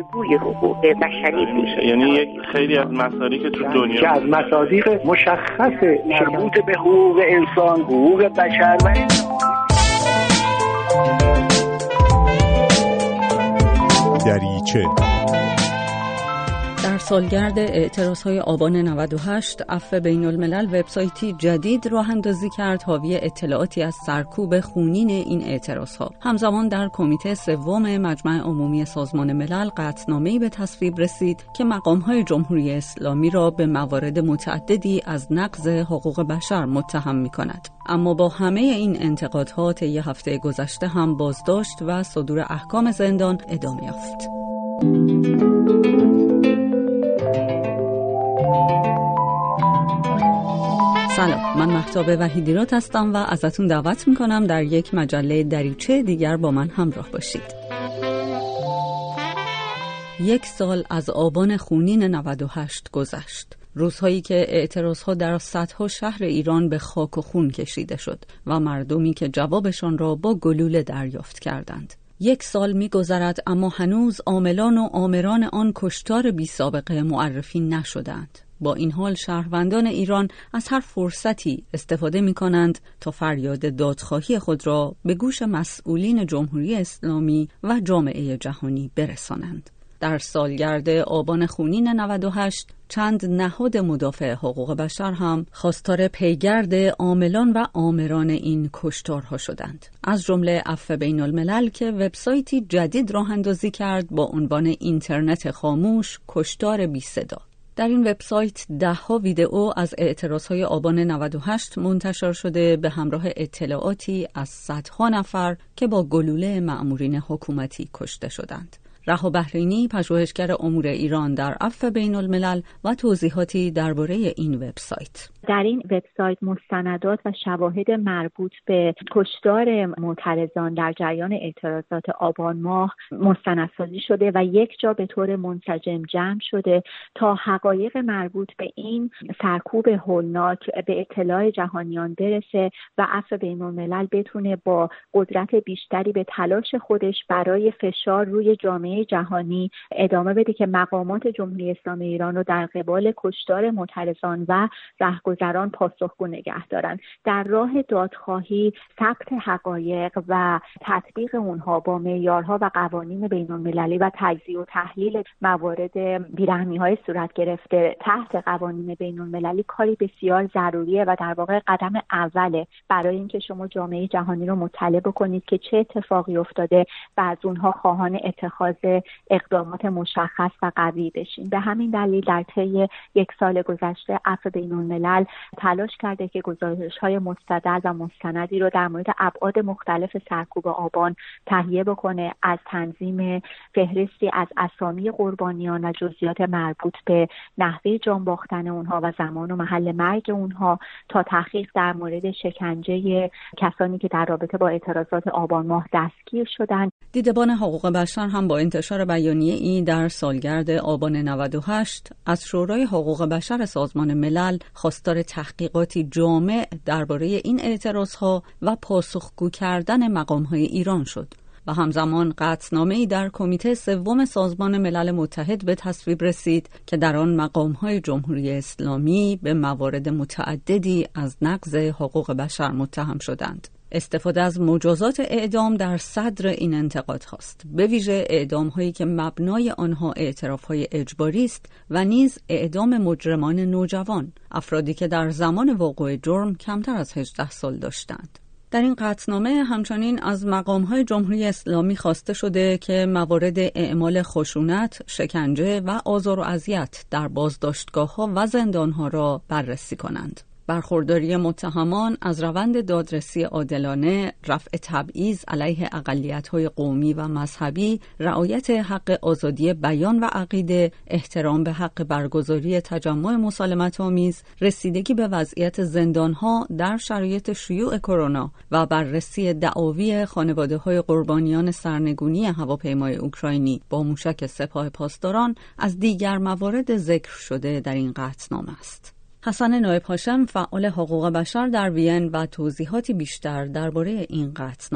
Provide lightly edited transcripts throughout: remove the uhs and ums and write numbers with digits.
الگوی حقوق بشری بود. یعنی یک خیلی از مصادیق تو دنیا که از مصادیق مشخص مربوط به حقوق انسان، حقوق بشر و دریچه. در سالگرد اعتراضهای آبان 98 عفو بین الملل وبسایتی جدید راه اندازی کرد حاوی اطلاعاتی از سرکوب خونین این اعتراضها. همزمان در کمیته سوم مجمع عمومی سازمان ملل قطعنامه‌ای به تصویب رسید که مقام‌های جمهوری اسلامی را به موارد متعددی از نقض حقوق بشر متهم می‌کند. اما با همه این انتقادها طی هفته گذشته هم بازداشت و صدور احکام زندان ادامه یافت. سلام، من مهتاب وحیدیراد هستم و ازتون دعوت میکنم در یک مجله دریچه دیگر با من همراه باشید. 1 سال از آبان خونین 98 گذشت. روزهایی که اعتراضها در صدها شهر ایران به خاک و خون کشیده شد و مردمی که جوابشان را با گلوله دریافت کردند. 1 سال می‌گذرد اما هنوز عاملان و آمران آن کشتار بی سابقه معرفی نشدند. با این حال شهروندان ایران از هر فرصتی استفاده می‌کنند تا فریاد دادخواهی خود را به گوش مسئولین جمهوری اسلامی و جامعه جهانی برسانند. در سالگرد آبان خونین 98 چند نهاد مدافع حقوق بشر هم خواستار پیگرد عاملان و آمران این کشتارها شدند. از جمله عفو بین الملل که وبسایتی جدید راه اندازی کرد با عنوان اینترنت خاموش کشتار بی صدا. در این وبسایت 10 ویدئو از اعتراضهای آبان 98 منتشر شده به همراه اطلاعاتی از صدها نفر که با گلوله مأمورین حکومتی کشته شدند. رها بحرینی، پژوهشگر امور ایران در عفو بین الملل و توضیحاتی درباره این وبسایت. در این وبسایت مستندات و شواهد مربوط به کشتار معترضان در جریان اعتراضات آبان ماه مستندسازی شده و یک جا به طور منسجم جمع شده تا حقایق مربوط به این سرکوب هولناک به اطلاع جهانیان برسه و عفو بین الملل بتونه با قدرت بیشتری به تلاش خودش برای فشار روی جامعه جهانی ادامه بده که مقامات جمهوری اسلامی ایران رو در قبال کشتار معترضان و رهگذران پاسخگو نگه دارن. در راه دادخواهی ثبت حقایق و تطبیق اونها با معیارها و قوانین بین‌المللی و تجزیه و تحلیل موارد بیرحمی‌های صورت گرفته تحت قوانین بین‌المللی کاری بسیار ضروریه و در واقع قدم اوله برای اینکه شما جامعه جهانی رو مطلع بکنید که چه اتفاقی افتاده و از اونها خواهان اتخاذ اقدامات مشخص و قوی بشین. به همین دلیل در طی 1 سال گذشته عفو بین الملل تلاش کرده که گزارش‌های مستدل و مستندی رو در مورد ابعاد مختلف سرکوب آبان تهیه بکنه، از تنظیم فهرستی از اسامی قربانیان و جزئیات مربوط به نحوه جان باختن اونها و زمان و محل مرگ اونها تا تحقیق در مورد شکنجه کسانی که در رابطه با اعتراضات آبان ماه دستگیر شدند. دیدبان حقوق بشر هم با انتشار بیانیه‌ای در سالگرد آبان 98 از شورای حقوق بشر سازمان ملل خواستار تحقیقاتی جامع درباره این اعتراضها و پاسخگو کردن مقام‌های ایران شد و همزمان قطعنامه‌ای در کمیته سوم سازمان ملل متحد به تصویب رسید که در آن مقام‌های جمهوری اسلامی به موارد متعددی از نقض حقوق بشر متهم شدند. استفاده از مجازات اعدام در صدر این انتقاد هاست، به ویژه اعدام هایی که مبنای آنها اعتراف های اجباری است و نیز اعدام مجرمان نوجوان، افرادی که در زمان وقوع جرم کمتر از 18 سال داشتند. در این قطعنامه همچنین از مقام‌های جمهوری اسلامی خواسته شده که موارد اعمال خشونت، شکنجه و آزار و اذیت در بازداشتگاه‌ها و زندان‌ها را بررسی کنند. برخورداری متهمان از روند دادرسی عادلانه، رفع تبعیض علیه اقلیت‌های قومی و مذهبی، رعایت حق آزادی بیان و عقیده، احترام به حق برگزاری تجمع مسالمت‌آمیز، رسیدگی به وضعیت زندان‌ها در شرایط شیوع کرونا و بررسی دعاوی خانواده‌های قربانیان سرنگونی هواپیمای اوکراینی با موشک سپاه پاسداران از دیگر موارد ذکر شده در این قطعنامه است. حسن نایب هاشم، فعال حقوق بشر در وین و توضیحاتی بیشتر درباره این قطعنامه.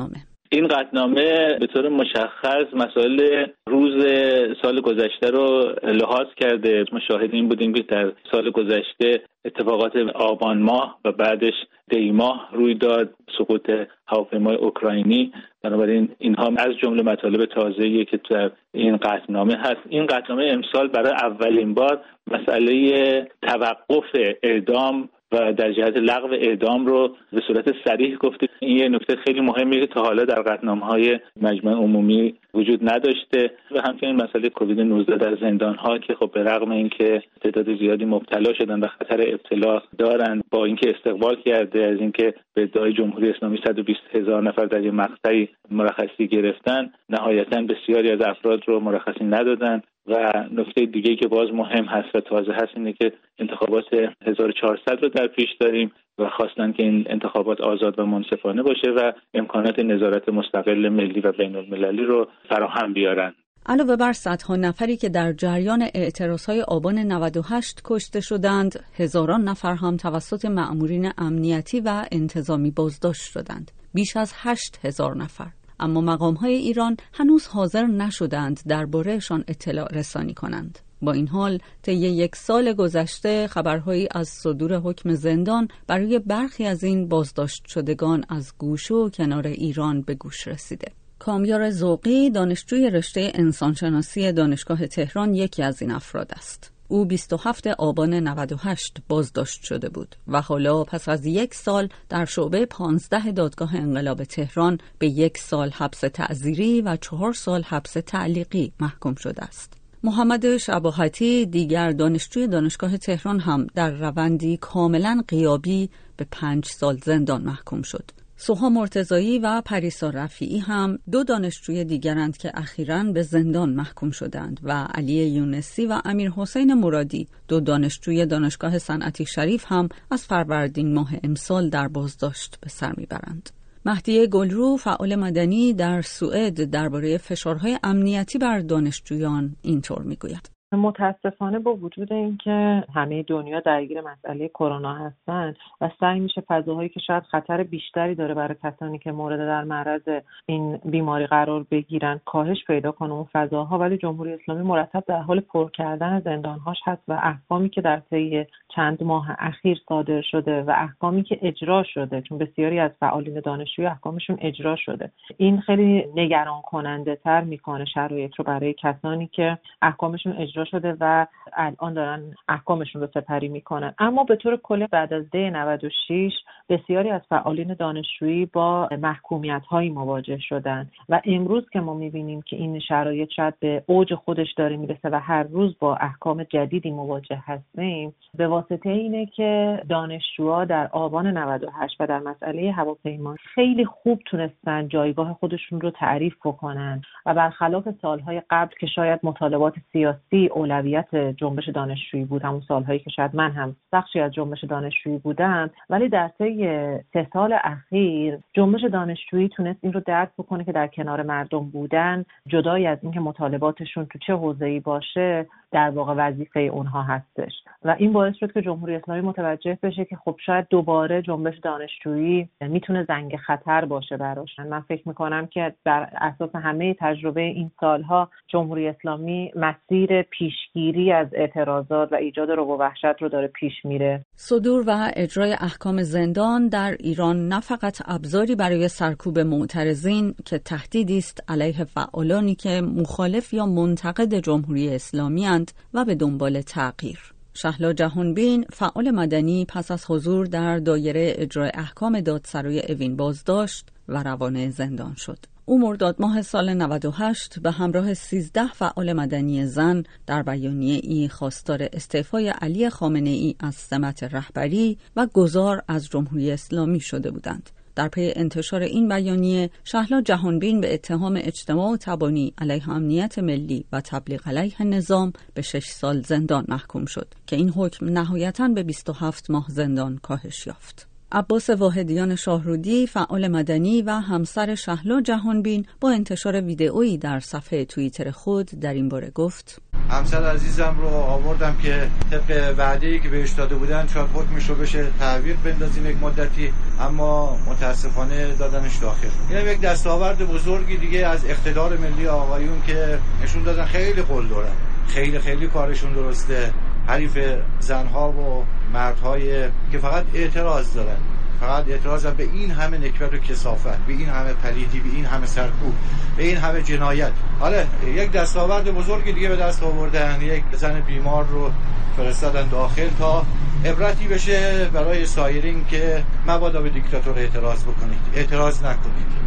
این قطعنامه به طور مشخص مسائل روز سال گذشته رو لحاظ کرده. ما شاهد این بودیم که در سال گذشته اتفاقات آبان ماه و بعدش دی ماه روی داد، سقوط هواپیمای اوکراینی. بنابراین اینها از جمله مطالب تازه‌ایه که در این قطعنامه هست. این قطعنامه امسال برای اولین بار مسئله توقف اعدام و در جهت لغو اعدام رو به صورت صریح گفته. این یه نکته خیلی مهمیه که تا حالا در قطعنامه‌های مجمع عمومی وجود نداشته. و همچنین مسئله کووید 19 در زندان‌ها که خب به رغم اینکه تعداد زیادی مبتلا شدن و خطر ابتلا دارن، با اینکه استقبال کرده از اینکه به ادعای جمهوری اسلامی 120,000 نفر در یه مقطعی مرخصی گرفتن، نهایتاً بسیاری از افراد رو مرخصی ندادن. و نکته دیگه‌ای که باز مهم هست و تازه هست اینه که انتخابات 1400 رو در پیش داریم و خواستن که این انتخابات آزاد و منصفانه باشه و امکانات نظارت مستقل ملی و بین‌المللی رو فراهم بیارن. علاوه بر صدها نفری که در جریان اعتراضهای آبان 98 کشته شدند، هزاران نفر هم توسط مأمورین امنیتی و انتظامی بازداشت شدند. بیش از 8,000 نفر. اما مقام‌های ایران هنوز حاضر نشدند درباره‌شان اطلاع رسانی کنند. با این حال طی 1 سال گذشته خبرهایی از صدور حکم زندان برای برخی از این بازداشت شدگان از گوشه و کنار ایران به گوش رسیده. کامیار ذوقی، دانشجوی رشته انسانشناسی دانشگاه تهران، یکی از این افراد است. او 27 آبان 98 بازداشت شده بود و حالا پس از 1 سال در شعبه 15 دادگاه انقلاب تهران به 1 سال حبس تعزیری و 4 سال حبس تعلیقی محکوم شده است. محمد شباهتی، دیگر دانشجوی دانشگاه تهران، هم در روندی کاملا غیابی به 5 سال زندان محکوم شد. سوها مرتضایی و پریسا رفیعی هم 2 دانشجوی دیگرند که اخیراً به زندان محکوم شدند و علی یونسی و امیر حسین مرادی، 2 دانشجوی دانشگاه صنعتی شریف، هم از فروردین ماه امسال در بازداشت به سر میبرند. مهدی گلرو، فعال مدنی در سوئد، درباره فشارهای امنیتی بر دانشجویان اینطور میگوید: متاسفانه با وجود اینکه همه دنیا درگیر مسئله کرونا هستن و سعی میشه فضاهایی که شاید خطر بیشتری داره برای کسانی که مورد در معرض این بیماری قرار بگیرن کاهش پیدا کنه اون فضاها، ولی جمهوری اسلامی مرتب در حال پر کردن زندانهاش هست و احکامی که در طی چند ماه اخیر صادر شده و احکامی که اجرا شده، چون بسیاری از فعالین دانشجویی احکامشون اجرا شده، این خیلی نگران کننده تر میکنه شرایط رو برای کسانی که احکامشون اجرا شده و الان دارن احکامشون رو سپری میکنن. اما به طور کلی بعد از دی 96 بسیاری از فعالین دانشجویی با محکومیت‌هایی مواجه شدن و امروز که ما میبینیم که این شرایط شاید به اوج خودش داره میرسه و هر روز با احکام جدیدی مواجه هستیم، به واسطه اینه که دانشجوها در آبان 98 و در مسئله هواپیما خیلی خوب تونستن جایگاه خودشون رو تعریف بکنن و برخلاف سالهای قبل که شاید مطالبات سیاسی اولویت جنبش دانشجویی بود، همون سالهایی که شاید من هم بخشی از جنبش دانشجویی بودم، ولی در طی 3 سال اخیر جنبش دانشجویی تونست این رو درک بکنه که در کنار مردم بودن، جدای از اینکه مطالباتشون تو چه حوزه‌ای باشه، در واقع وظیفه اونها هستش و این باعث شد که جمهوری اسلامی متوجه بشه که خب شاید دوباره جنبش دانشجویی میتونه زنگ خطر باشه براشون. من فکر میکنم که در اساس همه تجربه این سالها جمهوری اسلامی مسیر پیشگیری از اعتراضات و ایجاد رعب و وحشت رو داره پیش میره. صدور و اجرای احکام زندان در ایران نه فقط ابزاری برای سرکوب معترضین که تهدیدی است علیه فعالانی که مخالف یا منتقد جمهوری اسلامی اند و به دنبال تغییر. شهلا جهانبین، فعال مدنی، پس از حضور در دایره اجرای احکام دادسرای اوین بازداشت و روانه زندان شد. او مرداد ماه سال 98 به همراه 13 فعال مدنی زن در بیانیه‌ای خواستار استعفای علی خامنه‌ای از سمت رهبری و گذار از جمهوری اسلامی شده بودند. در پی انتشار این بیانیه، شهلا جهانبین به اتهام اجتماع و تبانی علیه امنیت ملی و تبلیغ علیه نظام به 6 سال زندان محکوم شد که این حکم نهایتاً به 27 ماه زندان کاهش یافت. عباس واحدیان شاهرودی، فعال مدنی و همسر شهلا جهانبین، با انتشار ویدئویی در صفحه توییتر خود در این باره گفت: همسر عزیزم رو آوردم که طبق وعده‌ای که بهش داده بودن شاید حکمش رو بشه تحویل بندازیم یک مدتی، اما متاسفانه دادنش داخل. این یک دستاورد بزرگی دیگه از اقتدار ملی آقایون که نشون دادن خیلی قول دارن، خیلی کارشون درسته، حریف زنها و مردهای که فقط اعتراض دارن، فقط اعتراض به این همه نکبت و کثافت، به این همه پلیدی، به این همه سرکوب، به این همه جنایت. آره یک دستاورد بزرگی دیگه به دست آوردن، یک زن بیمار رو فرستادن داخل تا عبرتی بشه برای سایرین که مبادا به دیکتاتور اعتراض بکنید، اعتراض نکنید.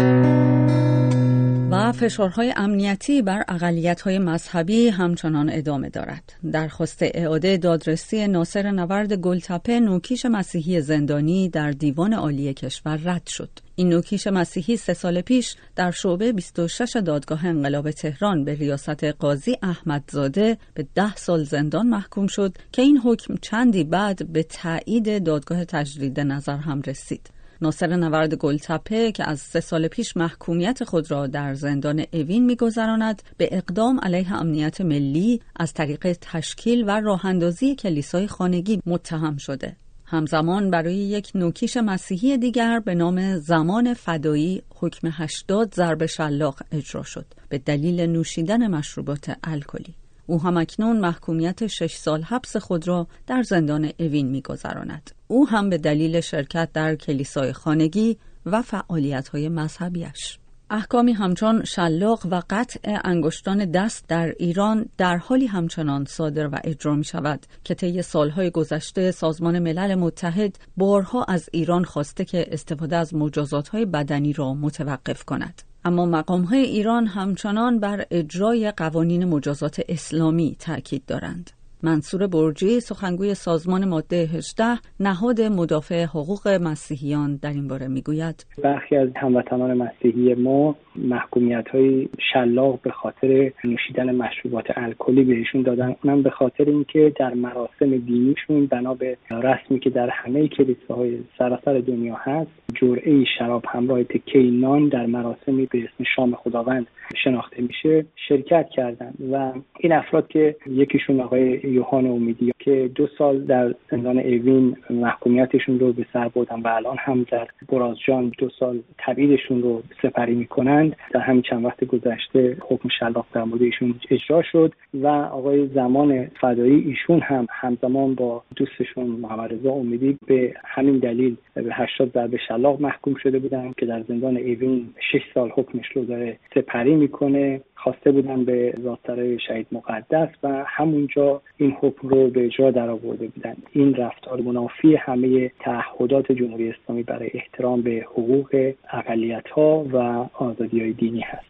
و فشارهای امنیتی بر اقلیت‌های مذهبی همچنان ادامه دارد. درخواست اعاده دادرسی ناصر نورد گلتپه، نوکیش مسیحی زندانی، در دیوان عالی کشور رد شد. این نوکیش مسیحی 3 سال پیش در شعبه 26 دادگاه انقلاب تهران به ریاست قاضی احمدزاده به 10 سال زندان محکوم شد که این حکم چندی بعد به تایید دادگاه تجدید نظر هم رسید. ناصر نورد گلتپه که از 3 سال پیش محکومیت خود را در زندان اوین می‌گذراند، به اقدام علیه امنیت ملی از طریق تشکیل و راه‌اندازی کلیسای خانگی متهم شده. همزمان برای یک نوکیش مسیحی دیگر به نام زمان فدایی حکم 80 ضرب شلاق اجرا شد به دلیل نوشیدن مشروبات الکلی. او هم اکنون محکومیت 6 سال حبس خود را در زندان اوین می‌گذراند. او هم به دلیل شرکت در کلیسای خانگی و فعالیت‌های مذهبیش. احکامی همچون شلاق و قطع انگشتان دست در ایران در حالی همچنان صادر و اجرا می‌شود که طی سالهای گذشته سازمان ملل متحد بارها از ایران خواسته که استفاده از مجازات‌های بدنی را متوقف کند. اما مقام‌های ایران همچنان بر اجرای قوانین مجازات اسلامی تاکید دارند. منصور برجی، سخنگوی سازمان ماده 18 نهاد مدافع حقوق مسیحیان، در این باره میگوید: برخی از هموطنان مسیحی ما محکومیت‌های شلاق به خاطر نوشیدن مشروبات الکلی بهشون دادن، اونم به خاطر اینکه در مراسم دینیشون بنا به رسمی که در همه کلیساهای سراسر دنیا هست، جرعه‌ای شراب همراه تکه نان در مراسمی به اسم شام خداوند شناخته میشه شرکت کردن. و این افراد که یکیشون آقای یوحان امیدی که 2 سال در زندان اوین محکومیتشون رو به سر بردن و الان هم در برازجان 2 سال تبعیدشون رو سپری میکنند، در همین چند وقت گذشته حکم شلاق در مورد ایشون اجرا شد. و آقای زمان فدایی، ایشون هم همزمان با دوستشون محمد رضا امیدی به همین دلیل به 80 ضرب شلاق محکوم شده بودن که در زندان اوین 6 سال حکمش رو داره سپری میکنه. خواسته بودن به زادسرای شهید مقدس و همونجا این حکم رو به اجرا درآورده بودن. این رفتار منافی همه تعهدات جمهوری اسلامی برای احترام به حقوق اقلیت‌ها و آزادی‌های دینی هست.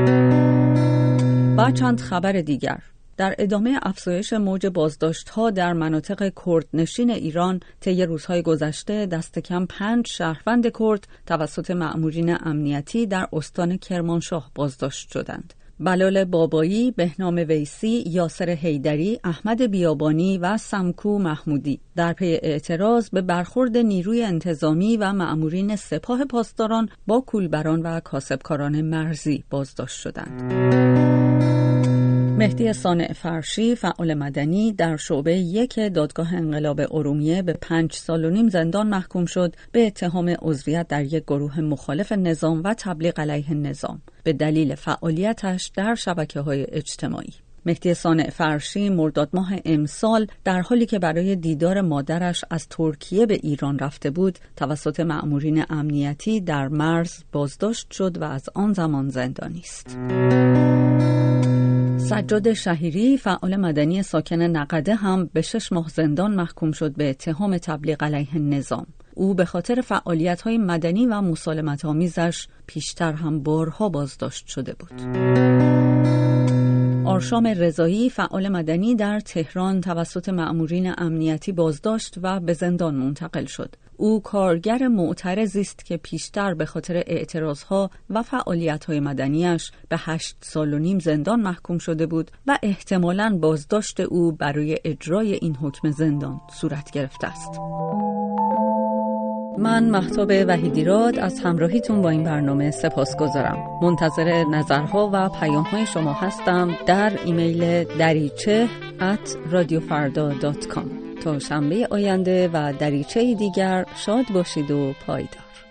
با چند خبر دیگر، در ادامه افزایش موج بازداشت‌ها در مناطق کردنشین ایران، طی روزهای گذشته دست کم 5 شهروند کرد توسط مأمورین امنیتی در استان کرمانشاه بازداشت شدند. بلال بابایی، بهنام ویسی، یاسر حیدری، احمد بیابانی و سمکو محمودی در پی اعتراض به برخورد نیروی انتظامی و مأمورین سپاه پاسداران با کولبران و کاسبکاران مرزی بازداشت شدند. مهدی صانع فرشی، فعال مدنی، در شعبه 1 دادگاه انقلاب ارومیه به 5 سال و نیم زندان محکوم شد به اتهام عضویت در یک گروه مخالف نظام و تبلیغ علیه نظام به دلیل فعالیتش در شبکه‌های اجتماعی. مهدی صانع فرشی مرداد ماه امسال در حالی که برای دیدار مادرش از ترکیه به ایران رفته بود، توسط مأمورین امنیتی در مرز بازداشت شد و از آن زمان زندانی است. سجاد شهیری، فعال مدنی ساکن نقده، هم به 6 ماه زندان محکوم شد به اتهام تبلیغ علیه نظام. او به خاطر فعالیت‌های مدنی و مسالمت‌آمیزش پیشتر هم بارها بازداشت شده بود. آرشام رضایی، فعال مدنی، در تهران توسط مأمورین امنیتی بازداشت و به زندان منتقل شد. او کارگر معترضی است که پیشتر به خاطر اعتراضها و فعالیت‌های مدنیش به 8 سال و نیم زندان محکوم شده بود و احتمالاً بازداشت او برای اجرای این حکم زندان صورت گرفته است. من مهتاب وحیدیراد از همراهیتون با این برنامه سپاسگزارم. منتظر نظرها و پیام‌های شما هستم در ایمیل dariche@radiofarda.com. تا شنبه آینده و دریچه دیگر شاد باشید و پایدار.